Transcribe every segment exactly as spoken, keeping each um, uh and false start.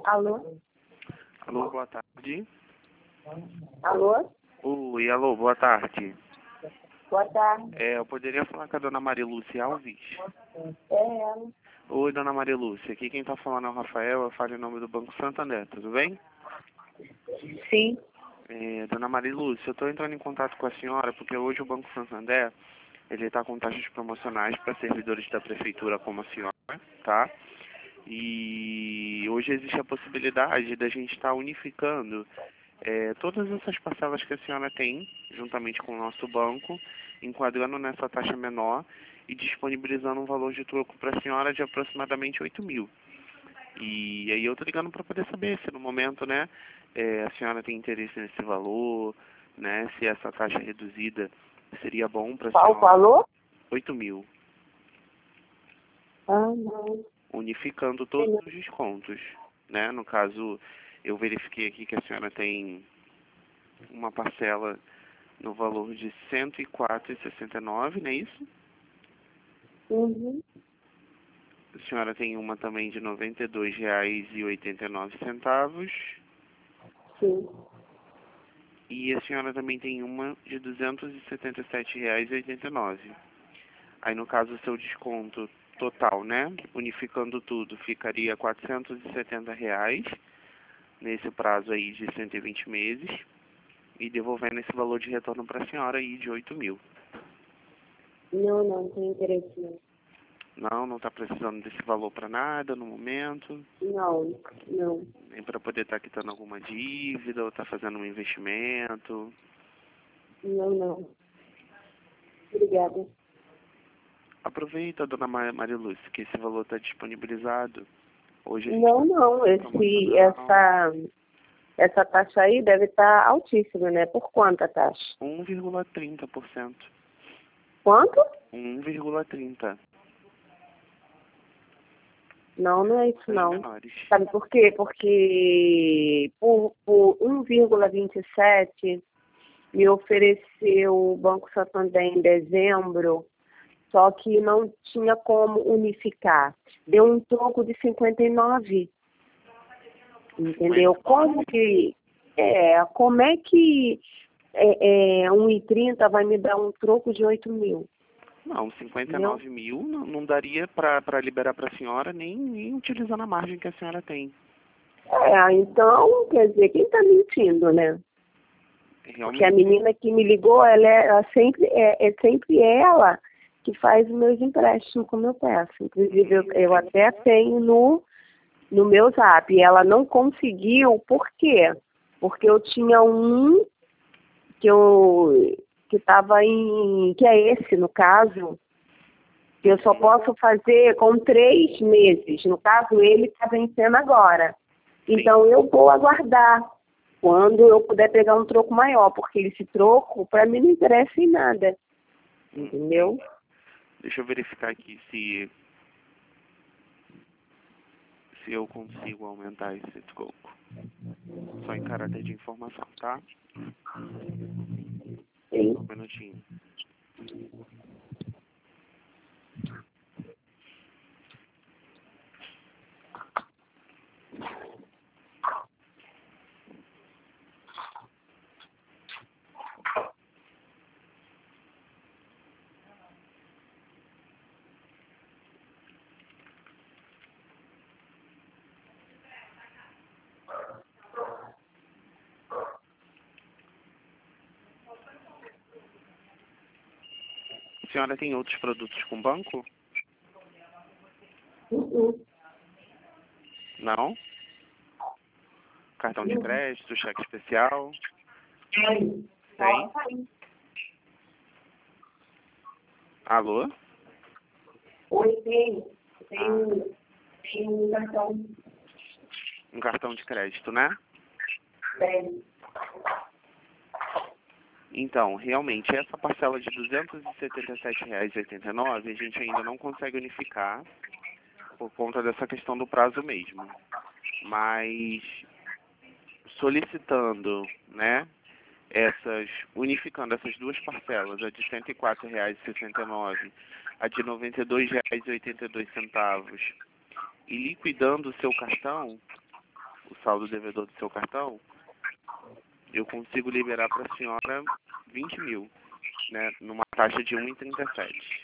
Alô? Alô, boa tarde. Alô? Oi, alô, boa tarde. Boa tarde. É, eu poderia falar com a dona Maria Lúcia Alves? É ela. Oi, dona Maria Lúcia. Aqui quem tá falando é o Rafael. Eu falo em nome do Banco Santander, tudo bem? Sim. É, dona Maria Lúcia, eu estou entrando em contato com a senhora porque hoje o Banco Santander ele está com taxas promocionais para servidores da prefeitura como a senhora, tá? E hoje existe a possibilidade da gente estar unificando é, todas essas parcelas que a senhora tem, juntamente com o nosso banco, enquadrando nessa taxa menor e disponibilizando um valor de troco para a senhora de aproximadamente oito mil. E aí eu tô ligando para poder saber se no momento, né, é, a senhora tem interesse nesse valor, né, se essa taxa reduzida seria bom para a Qual senhora. o valor? oito mil, Ah, não. unificando todos os descontos, né? No caso, eu verifiquei aqui que a senhora tem uma parcela no valor de cento e quatro reais e sessenta e nove centavos, não é isso? Uhum. A senhora tem uma também de noventa e dois reais e oitenta e nove centavos. Sim. E a senhora também tem uma de duzentos e setenta e sete reais e oitenta e nove centavos. Aí, no caso, o seu desconto total, né? Unificando tudo, ficaria quatrocentos e setenta reais nesse prazo aí de cento e vinte meses e devolvendo esse valor de retorno para a senhora aí de oito mil. Não, não, não tem interesse não. Não, não está precisando desse valor para nada no momento, Não, não. nem para poder estar quitando alguma dívida ou estar fazendo um investimento. Não, não. Obrigada. Aproveita, dona Ma- Maria Lúcia, que esse valor está disponibilizado. Hoje a gente Não, está não. Esse, essa, essa taxa aí deve estar altíssima, né? Por quanto a taxa? um vírgula trinta por cento. Quanto? um vírgula trinta por cento. Não, não é isso As não. menores. Sabe por quê? Porque por, por um vírgula vinte e sete me ofereceu o Banco Santander em dezembro, só que não tinha como unificar. Deu um troco de cinquenta e nove. Entendeu? Como que é, como é que é, é, um e trinta vai me dar um troco de oito mil? Não, cinquenta e nove mil não, não daria para liberar para a senhora nem, nem utilizando a margem que a senhora tem. É, então, quer dizer, quem está mentindo, né? Realmente. Porque a menina que me ligou, ela, é, ela sempre é, é sempre ela que faz os meus empréstimos como eu peço. Inclusive, eu, eu até tenho no, no meu zap. E ela não conseguiu, por quê? Porque eu tinha um que eu que estava em, que é esse, no caso, que eu só posso fazer com três meses. No caso, ele está vencendo agora. Então, eu vou aguardar quando eu puder pegar um troco maior, porque esse troco, para mim, não interessa em nada. Entendeu? Deixa eu verificar aqui se, se eu consigo aumentar esse troco. Só em caráter de informação, tá? Sim. Um minutinho. A senhora tem outros produtos com banco? Uhum. Não? Cartão de crédito, cheque especial? Tem. Tem? Alô? Oi, tem. Tem, Ah, tem um cartão. um cartão de crédito, né? Tem. Então, realmente, essa parcela de duzentos e setenta e sete reais e oitenta e nove centavos a gente ainda não consegue unificar por conta dessa questão do prazo mesmo. Mas solicitando, né, essas, unificando essas duas parcelas, a de cento e quatro reais e sessenta e nove centavos, a de noventa e dois reais e oitenta e dois centavos, e liquidando o seu cartão, o saldo devedor do seu cartão, eu consigo liberar para a senhora vinte mil, né, numa taxa de um vírgula trinta e sete.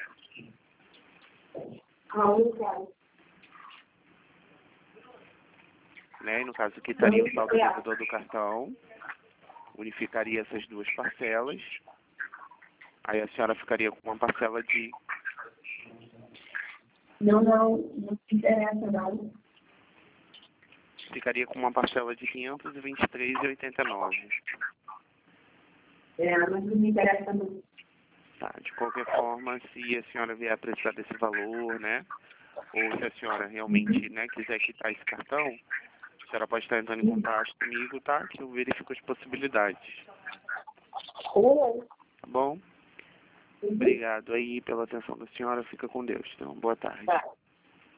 Né, e no caso aqui estaria o saldo devedor do cartão, unificaria essas duas parcelas, aí a senhora ficaria com uma parcela de... Não, não, não me interessa não. Ficaria com uma parcela de quinhentos e vinte e três reais e oitenta e nove centavos. É, mas não me interessa não. Tá, de qualquer forma, se a senhora vier a precisar desse valor, né, ou se a senhora realmente, né, quiser quitar esse cartão, a senhora pode estar entrando em contato comigo, tá, que eu verifico as possibilidades. Tá bom? Obrigado aí pela atenção da senhora, fica com Deus. Então, boa tarde.